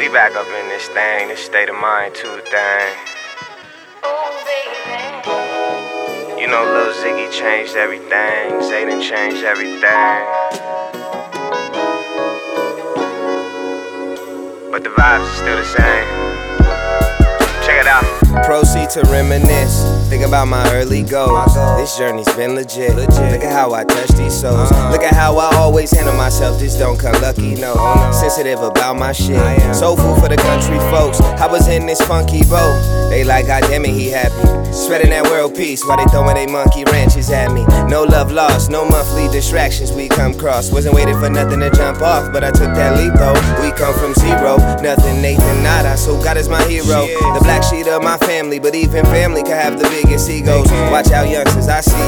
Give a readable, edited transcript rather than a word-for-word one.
We back up in this thing, this state of mind too thing. You know Lil Ziggy changed everything, Zayden changed everything. But the vibes are still the same. Check it out. Proceed to reminisce, think about my early goals. This journey's been legit. Look at how I touch these souls. Look at how I always handle myself, this don't come lucky, no. Sensitive about my shit, soulful for the country folks. I was in this funky boat, they like, God damn it, he happy. Spreading that world peace while they throwing they monkey wrenches at me. No love lost, no monthly distractions we come cross. Wasn't waiting for nothing to jump off, but I took that leap though. We come from zero, nothing, Nathan, nada, so God is my hero. The black sheep of my family, but even family can have the biggest egos. Watch out youngsters, I see